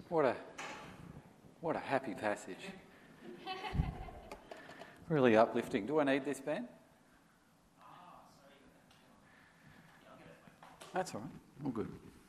What a happy passage. Really uplifting. Do I need this, Ben? That's all right. All good.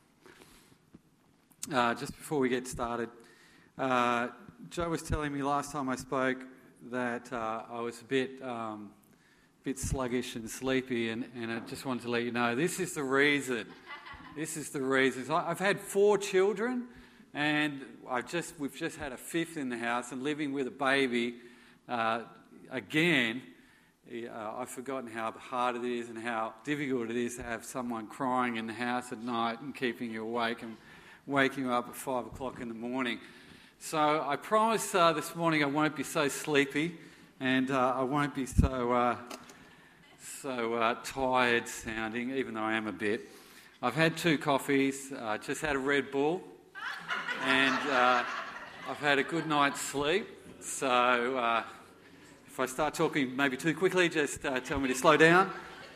Just before we get started, Joe was telling me last time I spoke that I was a bit sluggish and sleepy, and I just wanted to let you know this is the reason. This is the reason. So I've had 4 children, and we've just had a 5th in the house, and living with a baby again. I've forgotten how hard it is and how difficult it is to have someone crying in the house at night and keeping you awake and waking you up at 5 o'clock in the morning. So I promise this morning I won't be so sleepy, and I won't be so tired sounding, even though I am a bit. I've had 2 coffees, just had a Red Bull, and I've had a good night's sleep. So if I start talking maybe too quickly, just tell me to slow down.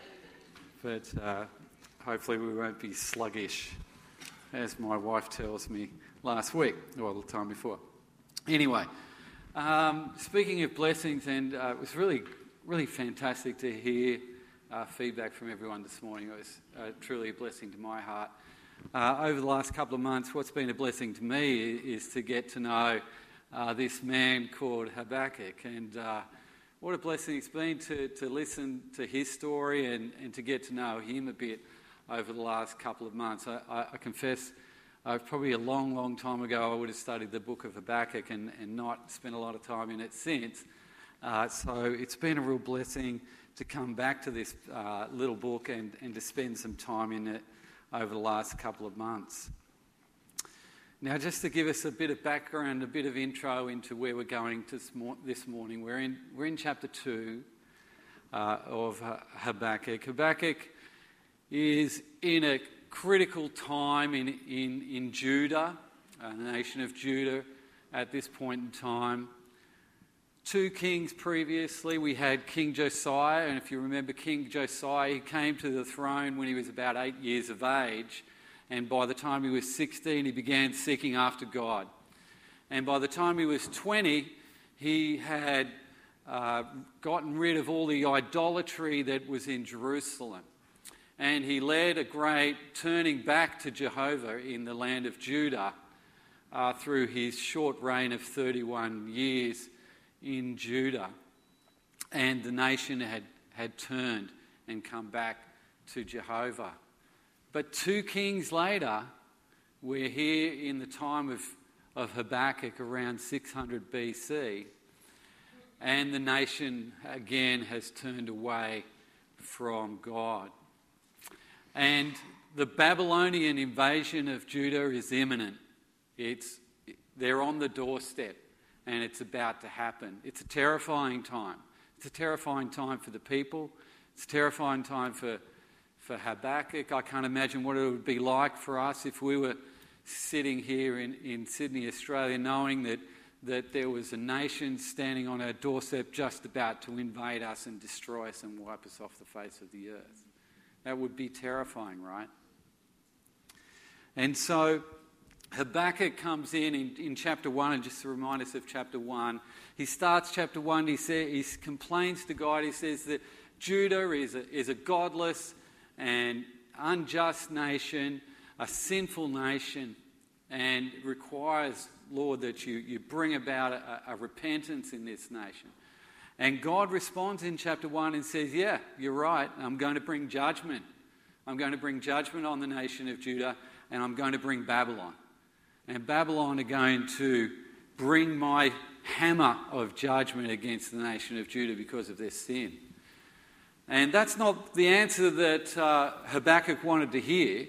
But hopefully we won't be sluggish, as my wife tells me last week, or the time before. Anyway, speaking of blessings, and it was really, really fantastic to hear feedback from everyone this morning. It was truly a blessing to my heart. Over the last couple of months, what's been a blessing to me is to get to know this man called Habakkuk, and what a blessing it's been to listen to his story and to get to know him a bit over the last couple of months. I confess, probably a long, long time ago I would have studied the book of Habakkuk and not spent a lot of time in it since. So it's been a real blessing to come back to this little book and to spend some time in it over the last couple of months. Now, just to give us a bit of background, a bit of intro into where we're going this morning, we're in chapter 2 of Habakkuk. Habakkuk is in a critical time in Judah, the nation of Judah at this point in time. 2 kings previously, we had King Josiah, and if you remember King Josiah, he came to the throne when he was about 8 years of age. And by the time he was 16, he began seeking after God. And by the time he was 20, he had gotten rid of all the idolatry that was in Jerusalem. And he led a great turning back to Jehovah in the land of Judah through his short reign of 31 years in Judah. And the nation had turned and come back to Jehovah. But 2 kings later, we're here in the time of Habakkuk around 600 BC, and the nation again has turned away from God. And the Babylonian invasion of Judah is imminent. They're on the doorstep, and it's about to happen. It's a terrifying time. It's a terrifying time for the people. It's a terrifying time for Habakkuk. I can't imagine what it would be like for us if we were sitting here in Sydney, Australia, knowing that there was a nation standing on our doorstep just about to invade us and destroy us and wipe us off the face of the earth. That would be terrifying, right? And so Habakkuk comes in chapter 1, and just to remind us of chapter 1, he starts chapter 1, he complains to God, he says that Judah is a godless and unjust nation, a sinful nation, and requires, Lord, that you bring about a repentance in this nation. And God responds in chapter 1 and says, yeah, you're right, I'm going to bring judgment. I'm going to bring judgment on the nation of Judah, and I'm going to bring Babylon. And Babylon are going to bring my hammer of judgment against the nation of Judah because of their sin. And that's not the answer that Habakkuk wanted to hear.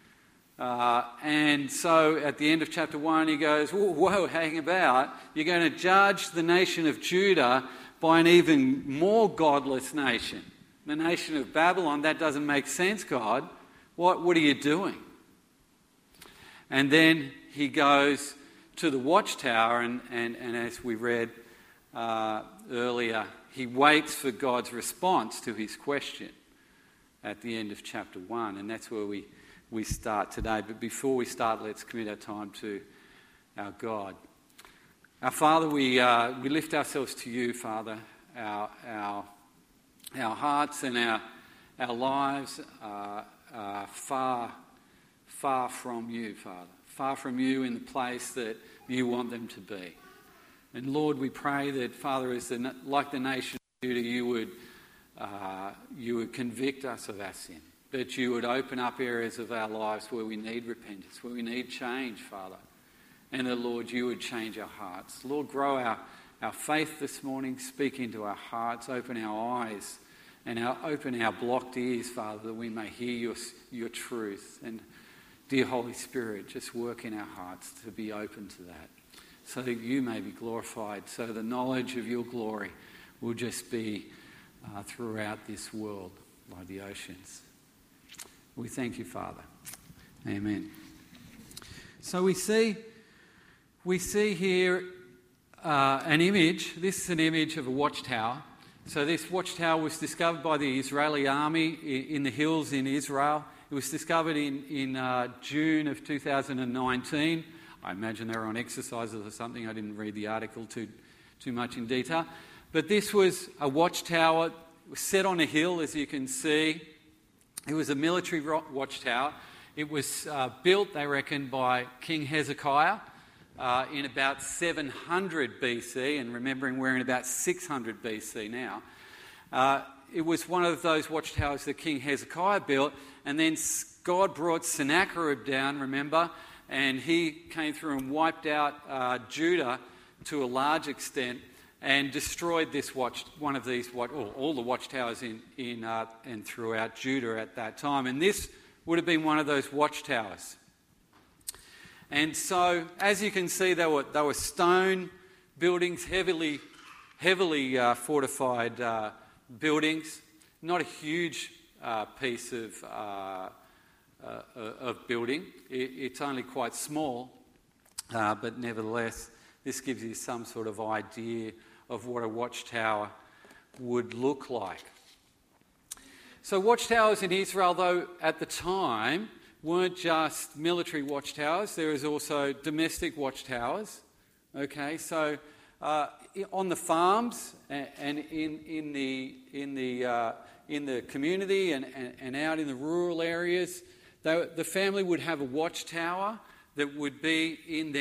And so at the end of chapter 1, he goes, whoa, hang about. You're going to judge the nation of Judah by an even more godless nation. The nation of Babylon. That doesn't make sense, God. What are you doing? And then he goes to the watchtower, and as we read earlier, he waits for God's response to his question at the end of chapter 1, and that's where we start today. But before we start, let's commit our time to our God. Our Father, we lift ourselves to you, Father. Our hearts and our lives are far from you, Father. Far from you in the place that you want them to be. And Lord, we pray that, Father, like the nation of Judah, you would convict us of our sin. That you would open up areas of our lives where we need repentance, where we need change, Father. And that, Lord, you would change our hearts. Lord, grow our faith this morning, speak into our hearts, open our eyes, and open our blocked ears, Father, that we may hear your truth. And dear Holy Spirit, just work in our hearts to be open to that, so that you may be glorified, so the knowledge of your glory will just be throughout this world like the oceans. We thank you, Father. Amen. So we see here an image. This is an image of a watchtower. So this watchtower was discovered by the Israeli army in the hills in Israel. It was discovered in June of 2019. I imagine they were on exercises or something. I didn't read the article too much in detail. But this was a watchtower. It was set on a hill, as you can see. It was a military watchtower. It was built, they reckon, by King Hezekiah in about 700 BC. And remembering we're in about 600 BC now. It was one of those watchtowers that King Hezekiah built. And then God brought Sennacherib down, remember? And he came through and wiped out Judah to a large extent and destroyed all the watchtowers in and throughout Judah at that time. And this would have been one of those watchtowers. And so, as you can see, they were stone buildings, heavily fortified buildings. Not a huge piece of building. It's only quite small, but nevertheless, this gives you some sort of idea of what a watchtower would look like. So watchtowers in Israel, though, at the time, weren't just military watchtowers. There was also domestic watchtowers. Okay, so on the farms and in the community and out in the rural areas, the family would have a watchtower that would be in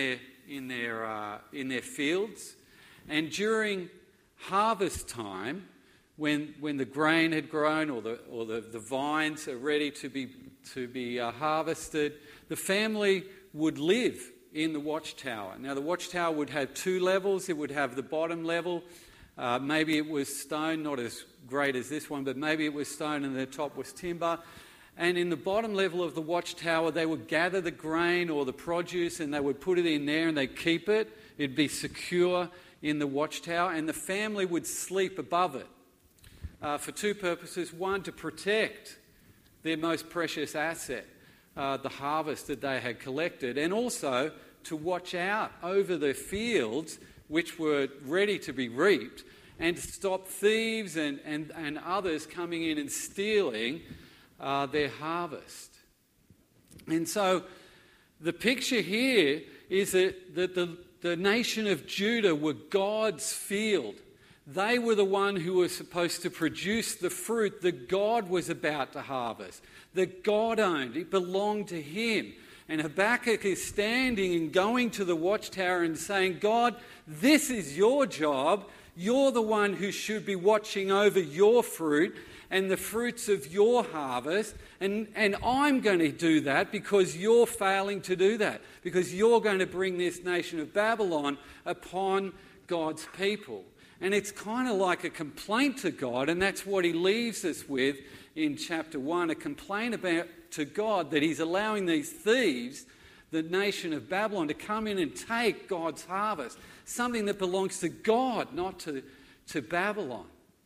their fields, and during harvest time, when the grain had grown or the vines are ready to be harvested, the family would live in the watchtower. Now the watchtower would have two levels. It would have the bottom level. Maybe it was stone, not as great as this one, but maybe it was stone and the top was timber. And in the bottom level of the watchtower, they would gather the grain or the produce and they would put it in there and they'd keep it. It'd be secure in the watchtower, and the family would sleep above it for two purposes. One, to protect their most precious asset, the harvest that they had collected, and also to watch out over the fields which were ready to be reaped and to stop thieves and others coming in and stealing their harvest. And so the picture here is that the nation of Judah were God's field. They were the one who were supposed to produce the fruit that God was about to harvest, that God owned. It belonged to him. And Habakkuk is standing and going to the watchtower and saying, God, this is your job. You're the one who should be watching over your fruit and the fruits of your harvest, and I'm going to do that because you're failing to do that, because you're going to bring this nation of Babylon upon God's people. And it's kind of like a complaint to God, and that's what he leaves us with in chapter 1, a complaint to God that he's allowing these thieves, the nation of Babylon, to come in and take God's harvest, something that belongs to God, not to Babylon.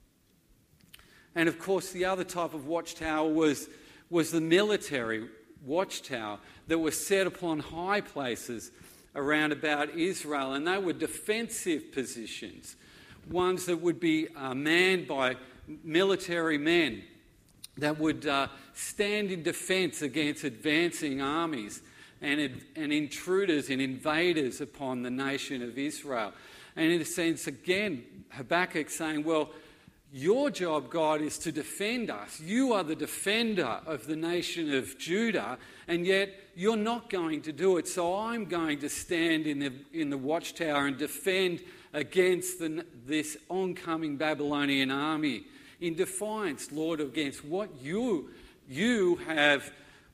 And of course, the other type of watchtower was the military watchtower that was set upon high places around about Israel. And they were defensive positions, ones that would be manned by military men that would stand in defence against advancing armies and intruders and invaders upon the nation of Israel. And in a sense, again, Habakkuk saying, well, your job, God, is to defend us. You are the defender of the nation of Judah, and yet you're not going to do it. So I'm going to stand in the watchtower and defend against this oncoming Babylonian army in defiance, Lord, against what you have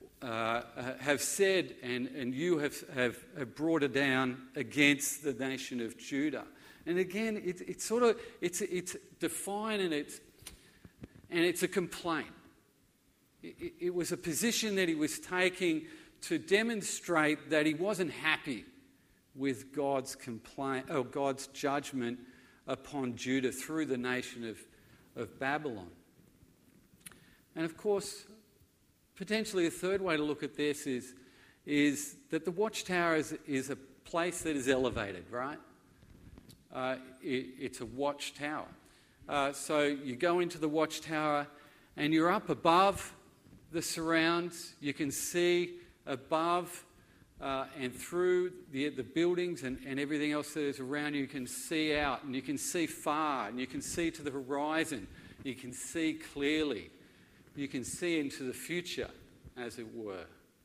said and you have brought it down against the nation of Judah. And again, it's defiant and it's a complaint. It was a position that he was taking to demonstrate that he wasn't happy with God's judgment upon Judah through the nation of Babylon. And of course, potentially a third way to look at this is that the watchtower is a place that is elevated, right? It's a watchtower. So you go into the watchtower and you're up above the surrounds. You can see above and through the buildings and everything else that is around you. You can see out and you can see far and you can see to the horizon. You can see clearly. You can see into the future, as it were.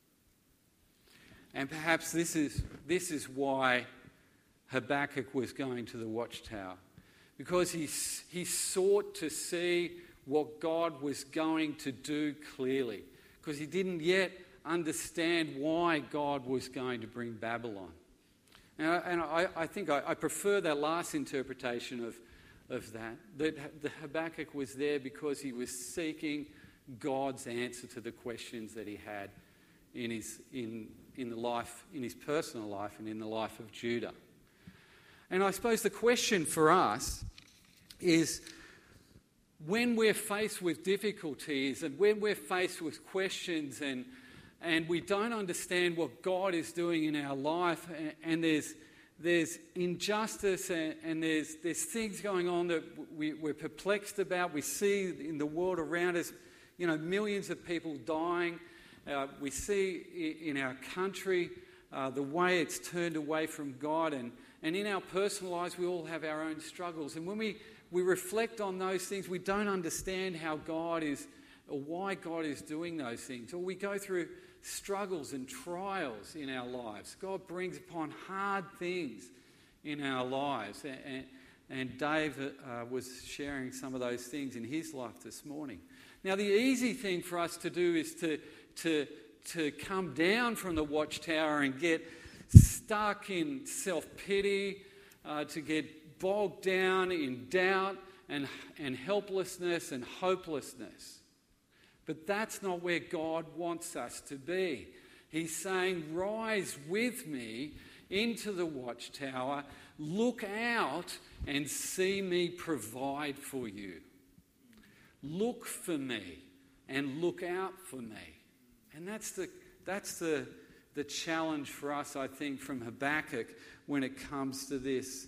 And perhaps this is why Habakkuk was going to the watchtower, because he sought to see what God was going to do clearly, because he didn't yet understand why God was going to bring Babylon. And I think I prefer that last interpretation of that the Habakkuk was there because he was seeking God's answer to the questions that he had in his personal life and in the life of Judah. And I suppose the question for us is, when we're faced with difficulties and when we're faced with questions and we don't understand what God is doing in our life, and there's injustice and there's things going on that we're perplexed about. We see in the world around us, millions of people dying. We see in our country the way it's turned away from God, and in our personal lives we all have our own struggles. And when we reflect on those things, we don't understand how God is, or why God is doing those things. Or we go through struggles and trials in our lives. God brings upon hard things in our lives. And Dave was sharing some of those things in his life this morning. Now, the easy thing for us to do is to come down from the watchtower and get stuck in self-pity, to get bogged down in doubt and helplessness and hopelessness. But that's not where God wants us to be. He's saying, rise with me into the watchtower, look out and see me provide for you. Look for me and look out for me. And that's the challenge for us, I think, from Habakkuk when it comes to this,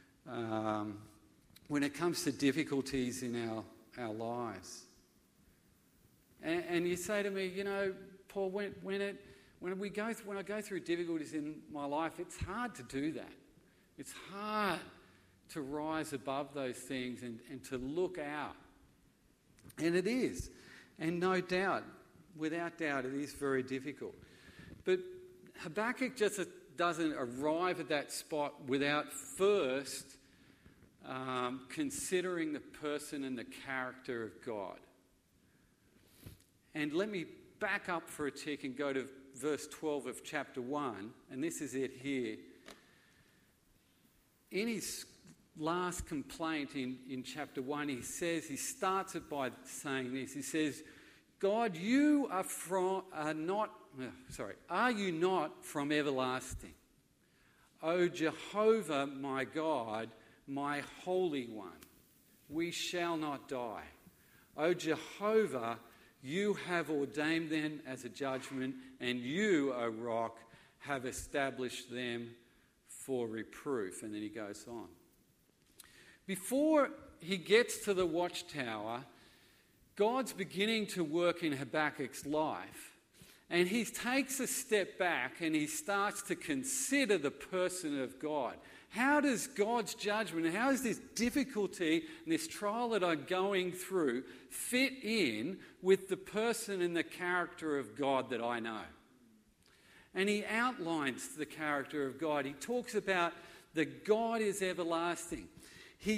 when it comes to difficulties in our lives. And you say to me, Paul, when I go through difficulties in my life, it's hard to do that. It's hard to rise above those things and to look out. And it is. And no doubt, without doubt, it is very difficult. But Habakkuk just doesn't arrive at that spot without first considering the person and the character of God. And let me back up for a tick and go to verse 12 of chapter 1, and this is it here. In his last complaint in chapter 1, he starts it by saying this. He says, God, are you not from everlasting? O Jehovah, my God, my Holy One, we shall not die. O Jehovah, you have ordained them as a judgment, and you, O Rock, have established them for reproof. And then he goes on. Before he gets to the watchtower, God's beginning to work in Habakkuk's life. And he takes a step back and he starts to consider the person of God. How does God's judgment, and how does this difficulty and this trial that I'm going through fit in with the person and the character of God that I know? And he outlines the character of God. He talks about that God is everlasting. He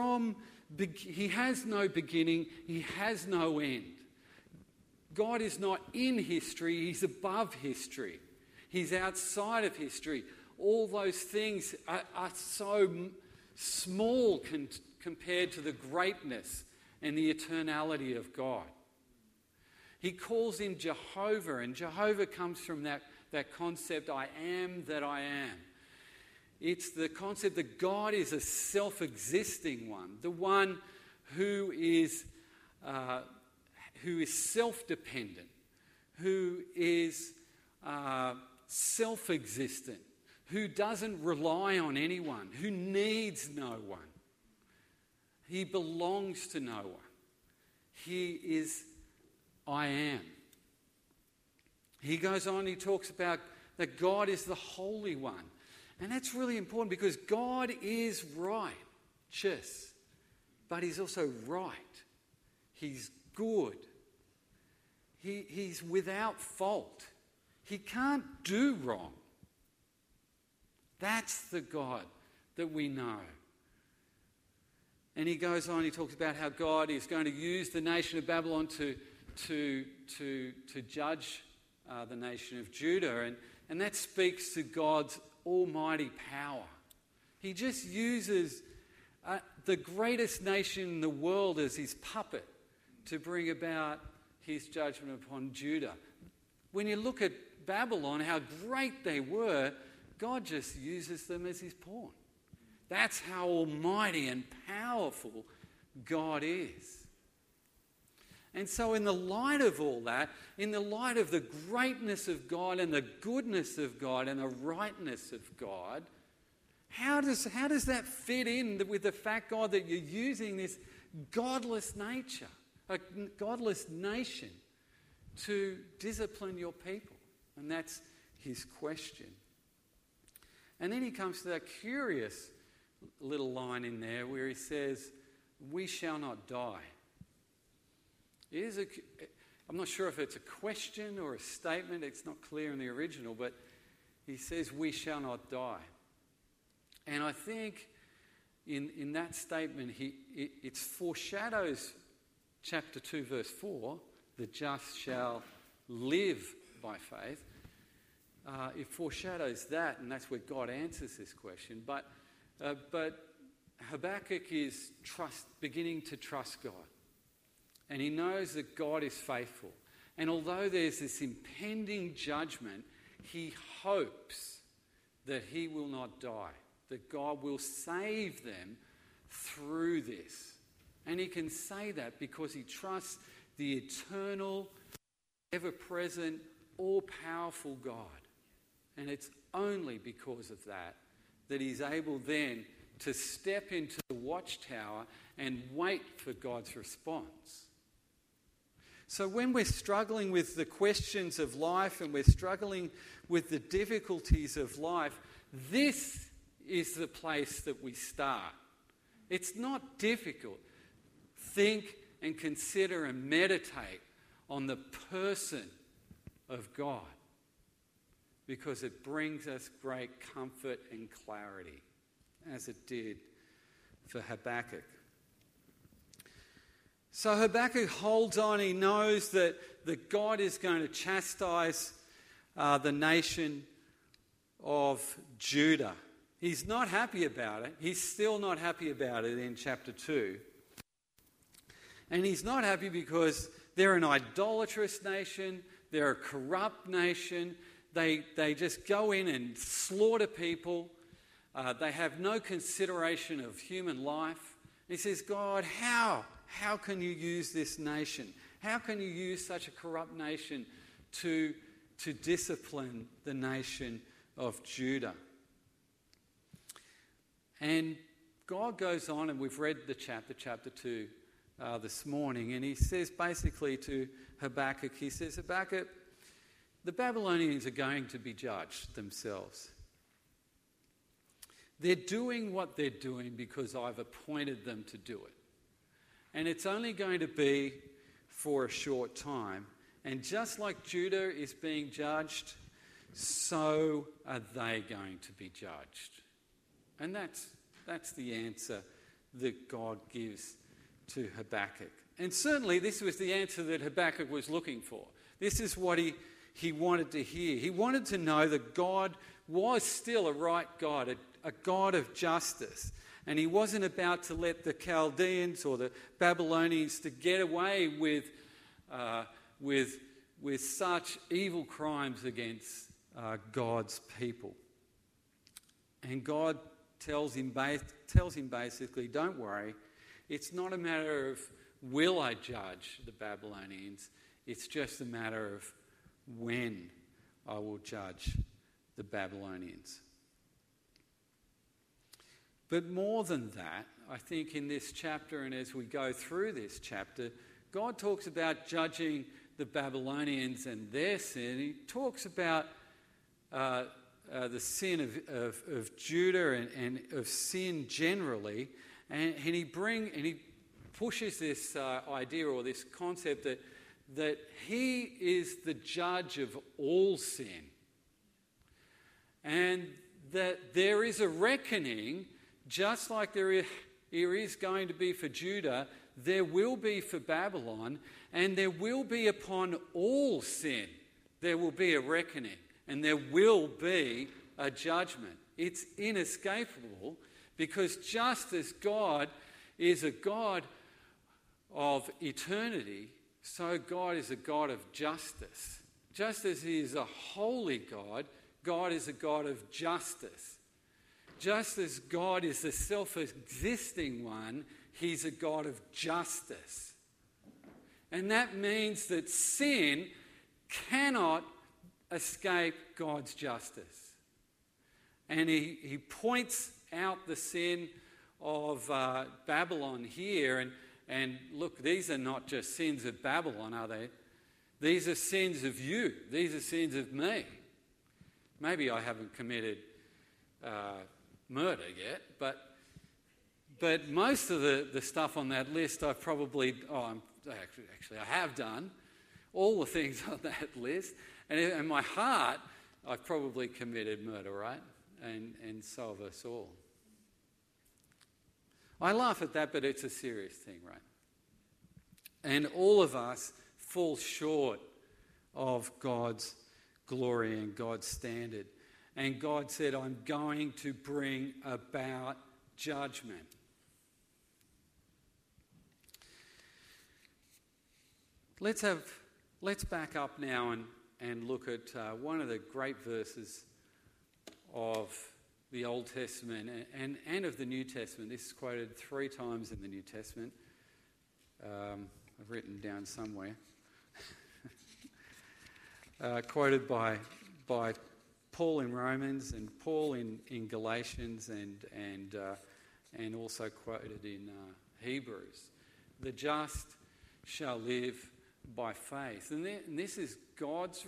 has no beginning, he has no end. God is not in history, he's above history. He's outside of history. All those things are so small compared to the greatness and the eternality of God. He calls him Jehovah, and Jehovah comes from that concept, I am that I am. It's the concept that God is a self-existing one, the one who is self-dependent, who is self-existent, who doesn't rely on anyone, who needs no one. He belongs to no one. He is I am. He goes on, he talks about that God is the Holy One. And that's really important because God is righteous, but he's also right. He's good. He's without fault. He can't do wrong. That's the God that we know. And he goes on, he talks about how God is going to use the nation of Babylon to judge the nation of Judah. And that speaks to God's almighty power. He just uses the greatest nation in the world as his puppet to bring about his judgment upon Judah. When you look at Babylon, how great they were, God just uses them as his pawn. That's how almighty and powerful God is. And so in the light of all that, in the light of the greatness of God and the goodness of God and the rightness of God, how does that fit in with the fact, God, that you're using this godless nature, a godless nation, to discipline your people? And that's his question. And then he comes to that curious little line in there where he says, we shall not die. I'm not sure if it's a question or a statement. It's not clear in the original, but he says, we shall not die. And I think in that statement, it foreshadows chapter 2, verse 4, the just shall live by faith. It foreshadows that, and that's where God answers this question. But Habakkuk is beginning to trust God. And he knows that God is faithful. And although there's this impending judgment, he hopes that he will not die, that God will save them through this. And he can say that because he trusts the eternal, ever-present, all-powerful God. And it's only because of that he's able then to step into the watchtower and wait for God's response. So when we're struggling with the questions of life and we're struggling with the difficulties of life, this is the place that we start. It's not difficult. Think and consider and meditate on the person of God, because it brings us great comfort and clarity, as it did for Habakkuk. So Habakkuk holds on. He knows that God is going to chastise the nation of Judah. He's not happy about it. He's still not happy about it in chapter 2. And he's not happy because they're an idolatrous nation. They're a corrupt nation. They just go in and slaughter people. They have no consideration of human life. He says, God, how can you use this nation? How can you use such a corrupt nation to discipline the nation of Judah? And God goes on, and we've read the chapter 2 this morning, and he says basically to Habakkuk, he says, Habakkuk, the Babylonians are going to be judged themselves. They're doing what they're doing because I've appointed them to do it. And it's only going to be for a short time. And just like Judah is being judged, so are they going to be judged. And that's the answer that God gives to Habakkuk. And certainly this was the answer that Habakkuk was looking for. This is what he wanted to hear. He wanted to know that God was still a right God, a God of justice. And he wasn't about to let the Chaldeans or the Babylonians to get away with such evil crimes against God's people. And God tells him basically, don't worry, it's not a matter of will I judge the Babylonians, it's just a matter of when I will judge the Babylonians. But more than that, I think in this chapter and as we go through this chapter, God talks about judging the Babylonians and their sin. He talks about the sin of Judah and of sin generally, and he pushes this idea or this concept that he is the judge of all sin, and that there is a reckoning, just like there is going to be for Judah, there will be for Babylon, and there will be upon all sin. There will be a reckoning, and there will be a judgment. It's inescapable, because just as God is a God of eternity, so God is a God of justice. Just as he is a holy God, God is a God of justice. Just as God is the self-existing one, he's a God of justice. And that means that sin cannot escape God's justice. And he points out the sin of Babylon here. And look, these are not just sins of Babylon, are they? These are sins of you. These are sins of me. Maybe I haven't committed murder yet, but most of the stuff on that list I've probably, actually I have done all the things on that list, and in my heart I've probably committed murder, right? And so have us all. I laugh at that, but it's a serious thing, right? And all of us fall short of God's glory and God's standard. And God said, I'm going to bring about judgment. Let's back up now and look at one of the great verses of the Old Testament and of the New Testament. This is quoted 3 times in the New Testament. I've written down somewhere. Quoted by Paul in Romans and Paul in Galatians and also quoted in Hebrews. The just shall live by faith. And this is God's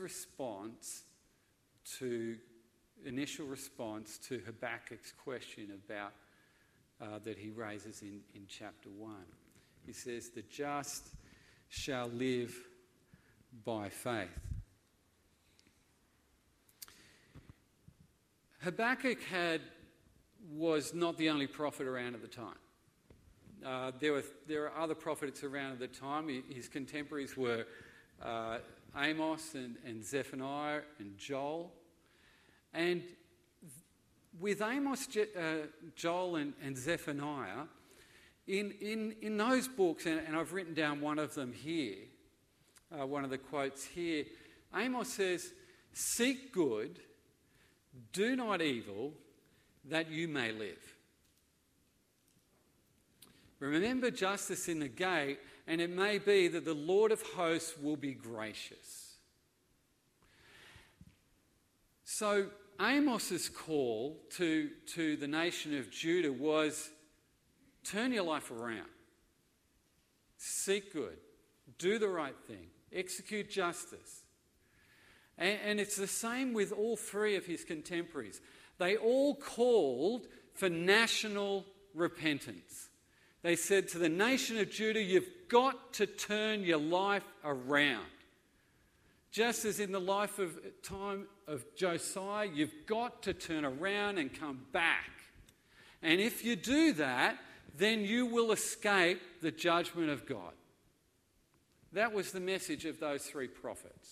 initial response to Habakkuk's question about that he raises in chapter 1. He says, the just shall live by faith. Habakkuk was not the only prophet around at the time. There are other prophets around at the time. His contemporaries were Amos and Zephaniah and Joel. And with Amos, Joel and Zephaniah, in those books, and I've written down one of them here, one of the quotes here, Amos says, seek good, do not evil, that you may live. Remember justice in the gate, and it may be that the Lord of hosts will be gracious. So Amos's call to the nation of Judah was, turn your life around. Seek good. Do the right thing. Execute justice. And it's the same with all three of his contemporaries. They all called for national repentance. They said to the nation of Judah, you've got to turn your life around. Just as in the time of Josiah, you've got to turn around and come back. And if you do that, then you will escape the judgment of God. That was the message of those three prophets.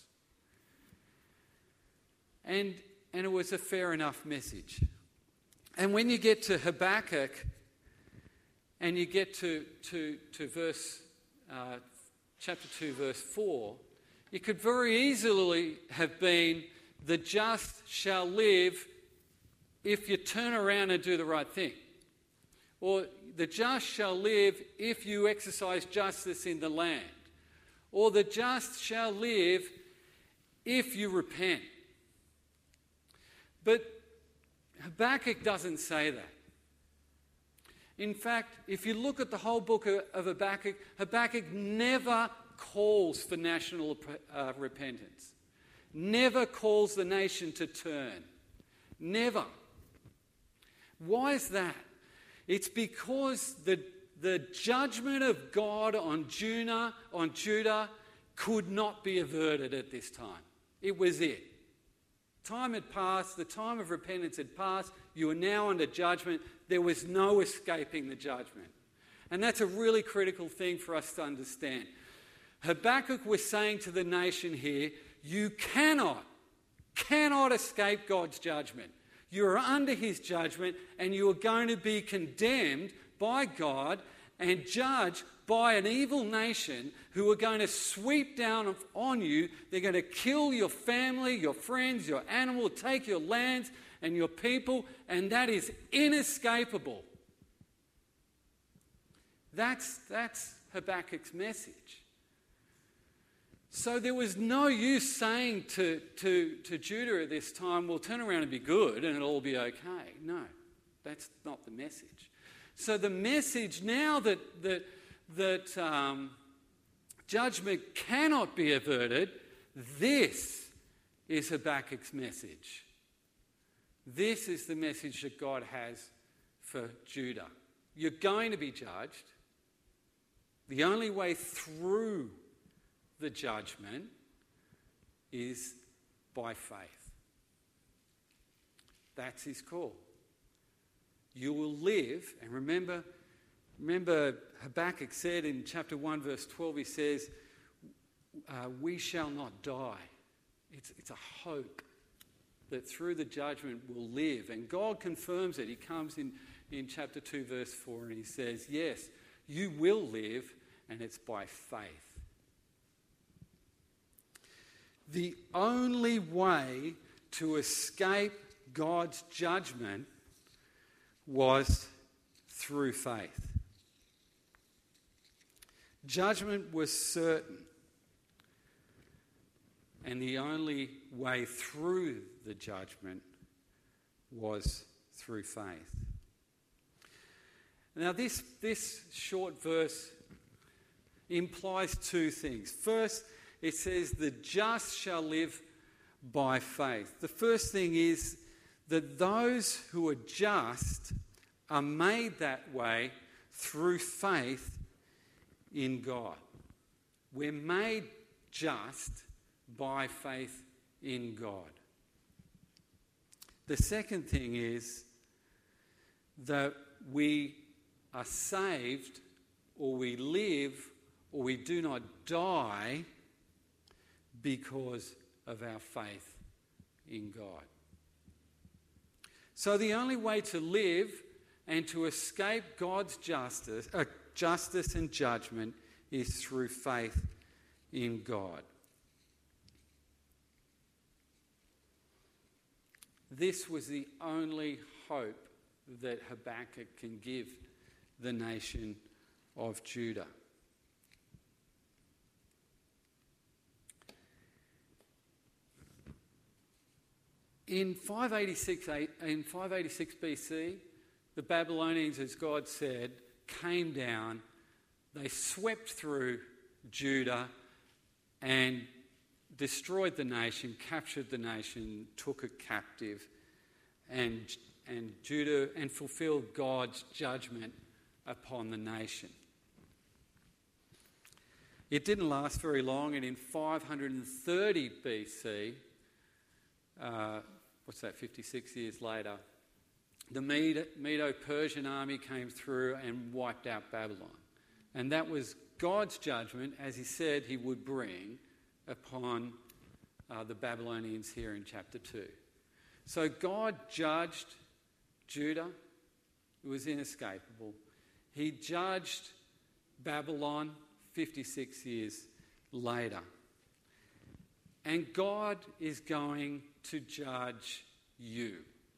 And it was a fair enough message. And when you get to Habakkuk and you get to verse chapter 2, verse 4, it could very easily have been, the just shall live if you turn around and do the right thing. Or the just shall live if you exercise justice in the land. Or the just shall live if you repent. But Habakkuk doesn't say that. In fact, if you look at the whole book of Habakkuk, Habakkuk never calls for national repentance. Never calls the nation to turn. Never. Why is that? It's because the judgment of God on Judah could not be averted at this time. It was it. Time had passed, the time of repentance had passed, you are now under judgment. There was no escaping the judgment. And that's a really critical thing for us to understand. Habakkuk was saying to the nation here, you cannot escape God's judgment. You are under his judgment and you are going to be condemned by God and judged by an evil nation who are going to sweep down on you. They're going to kill your family, your friends, your animal, take your lands and your people, and that is inescapable. That's Habakkuk's message. So there was no use saying to Judah at this time, well, turn around and be good and it'll all be okay. No, that's not the message. So the message now that judgment cannot be averted, this is Habakkuk's message. This is the message that God has for Judah. You're going to be judged. The only way through the judgment is by faith. That's his call. You will live, and remember Habakkuk said in chapter 1 verse 12, he says, we shall not die. It's a hope that through the judgment we'll live. And God confirms it. He comes in chapter 2 verse 4 and he says, yes, you will live, and it's by faith. The only way to escape God's judgment was through faith. Judgment was certain, and the only way through the judgment was through faith. Now this short verse implies two things. First, it says the just shall live by faith. The first thing is that those who are just are made that way through faith in God. We're made just by faith in God. The second thing is that we are saved, or we live, or we do not die because of our faith in God. So the only way to live and to escape God's justice and judgment is through faith in God. This was the only hope that Habakkuk can give the nation of Judah. In 586 BC, the Babylonians, as God said, came down. They swept through Judah and destroyed the nation, captured the nation, took it captive, and Judah and fulfilled God's judgment upon the nation. It didn't last very long, and in 530 BC, 56 years later, the Medo-Persian army came through and wiped out Babylon. And that was God's judgment, as he said he would bring upon the Babylonians here in chapter 2. So God judged Judah. It was inescapable. He judged Babylon 56 years later. And God is going to judge you.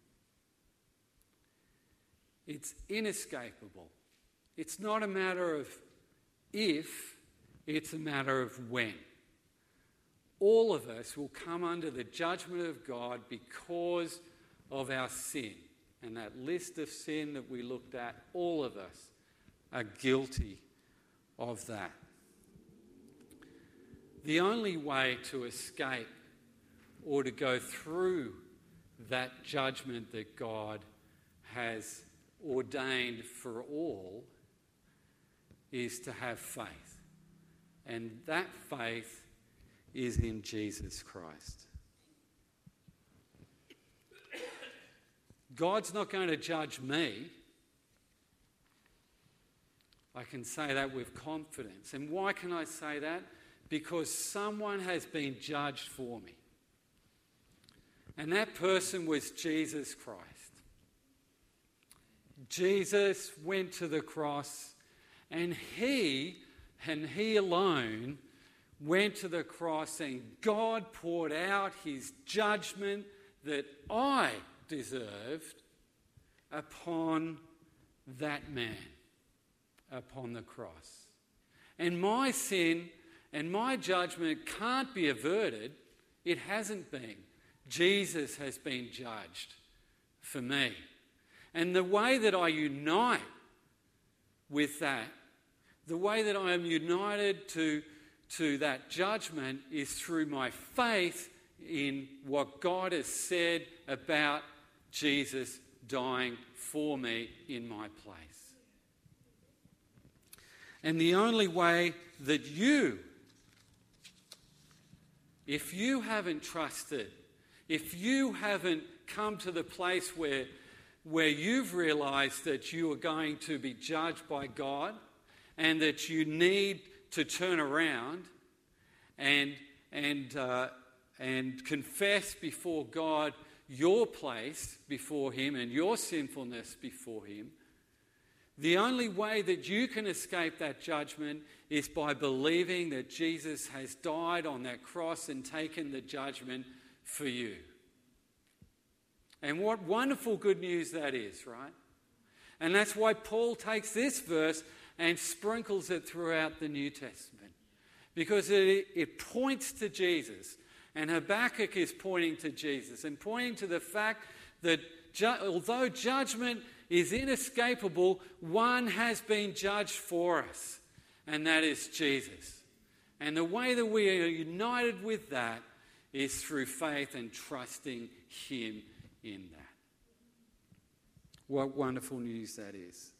It's inescapable. It's not a matter of if, it's a matter of when. All of us will come under the judgment of God because of our sin. And that list of sin that we looked at, all of us are guilty of that. The only way to escape or to go through that judgment that God has ordained for all is to have faith. And that faith is in Jesus Christ. God's not going to judge me. I can say that with confidence. And why can I say that? Because someone has been judged for me. And that person was Jesus Christ. Jesus went to the cross, and he alone went to the cross, and God poured out his judgment that I deserved upon that man, upon the cross. And my sin and my judgment can't be averted. It hasn't been. Jesus has been judged for me. And the way that I unite with that, the way that I am united to that judgment is through my faith in what God has said about Jesus dying for me in my place. And the only way that if you haven't trusted, if you haven't come to the place where you've realised that you are going to be judged by God and that you need to turn around and confess before God your place before him and your sinfulness before him, the only way that you can escape that judgment is by believing that Jesus has died on that cross and taken the judgment for you. And what wonderful good news that is, right? And that's why Paul takes this verse and sprinkles it throughout the New Testament. Because it points to Jesus. And Habakkuk is pointing to Jesus and pointing to the fact that although judgment is inescapable, one has been judged for us, and that is Jesus. And the way that we are united with that is through faith and trusting him in that. What wonderful news that is.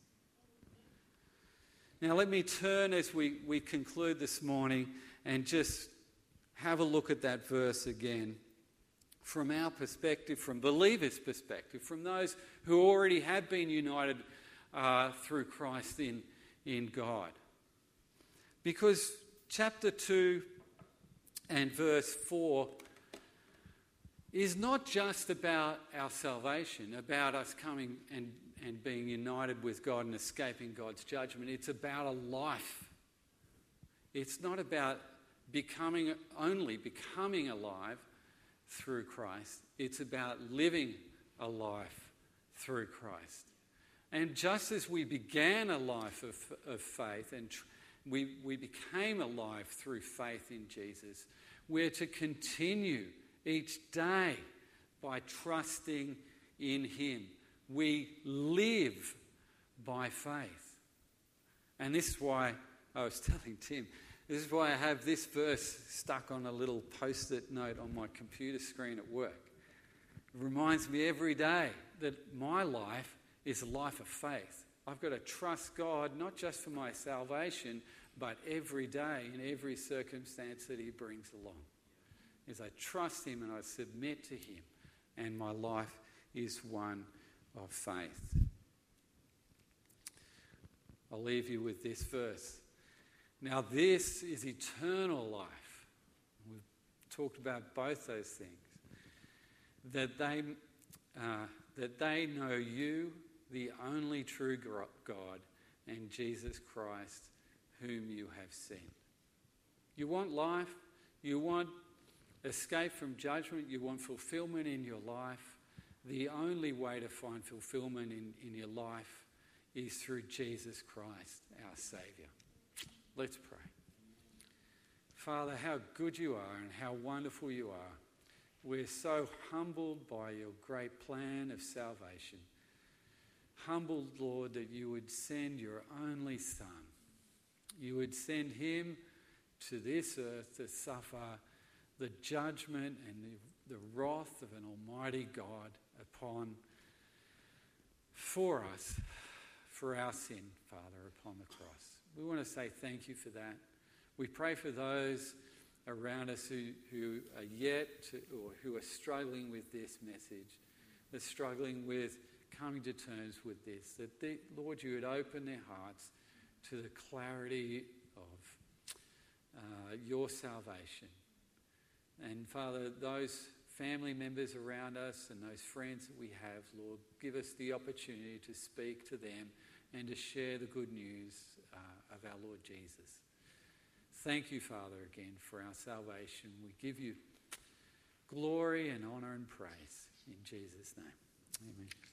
Now let me turn as we conclude this morning and just have a look at that verse again from our perspective, from believers' perspective, from those who already have been united through Christ in God. Because chapter 2 and verse 4 is not just about our salvation, about us coming and being united with God and escaping God's judgment. It's about a life. It's not about becoming alive through Christ. It's about living a life through Christ. And just as we began a life of faith and we became alive through faith in Jesus, we're to continue each day by trusting in him. We live by faith. And this is why I was telling Tim, This is why I have this verse stuck on a little post-it note on my computer screen at work. It reminds me every day that my life is a life of faith. I've got to trust God, not just for my salvation, but every day in every circumstance that he brings along. As I trust him and I submit to him, and my life is one of faith. I'll leave you with this verse. Now this is eternal life. We've talked about both those things. That they know you, the only true God, and Jesus Christ, whom you have sent. You want life? You want escape from judgment? You want fulfillment in your life? The only way to find fulfillment in your life is through Jesus Christ, our Saviour. Let's pray. Father, how good you are and how wonderful you are. We're so humbled by your great plan of salvation. Humbled, Lord, that you would send your only Son. You would send him to this earth to suffer the judgment and the wrath of an almighty God for us, for our sin, Father, upon the cross. We want to say thank you for that. We pray for those around us who are or who are struggling with this message. They're struggling with coming to terms with this. That, Lord, you would open their hearts to the clarity of your salvation. And Father, those family members around us and those friends that we have, Lord, give us the opportunity to speak to them and to share the good news of our Lord Jesus. Thank you, Father, again for our salvation. We give you glory and honour and praise in Jesus' name. Amen.